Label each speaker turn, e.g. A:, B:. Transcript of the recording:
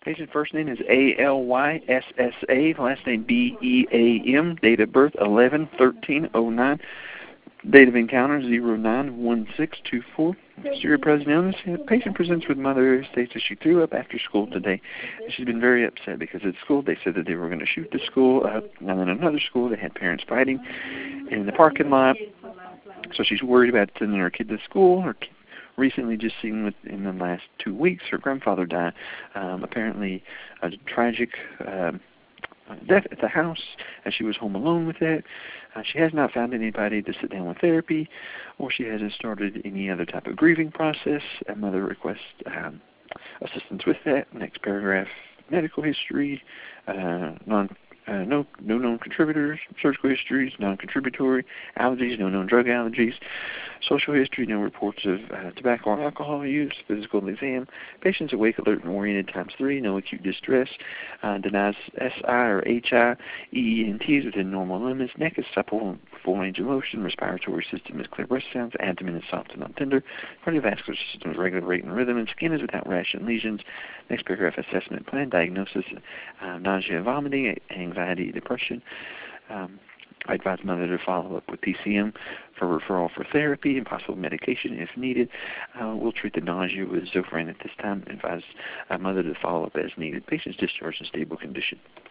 A: Patient first name is ALYSSA, last name BEAM, date of birth 11/13/09, date of encounter 09/16/24. Posterior present illness. Patient presents with mother states that she threw up after school today. She's been very upset because at school they said that they were going to shoot the school up, and then another school they had parents fighting in the parking lot. So she's worried about sending her kid to school. Her kid recently just seen in the last 2 weeks, her grandfather died. Apparently a tragic death at the house, as she was home alone with that. She has not found anybody to sit down with therapy, or she hasn't started any other type of grieving process. A mother requests assistance with that. Next paragraph, medical history, no known contributors, surgical histories, non-contributory, allergies, no known drug allergies, social history, no reports of tobacco or alcohol use, physical exam, patient's awake, alert, and oriented ×3, no acute distress, denies SI or HI, EENTs within normal limits, neck is supple, full range of motion, respiratory system is clear breath sounds, abdomen is soft and not tender, cardiovascular system is regular rate and rhythm, and skin is without rash and lesions. Next paragraph, assessment plan, diagnosis, nausea, vomiting, anxiety, depression. I advise mother to follow up with PCM for referral for therapy and possible medication if needed. We'll treat the nausea with Zofran at this time and advise mother to follow up as needed. Patient's discharged in stable condition.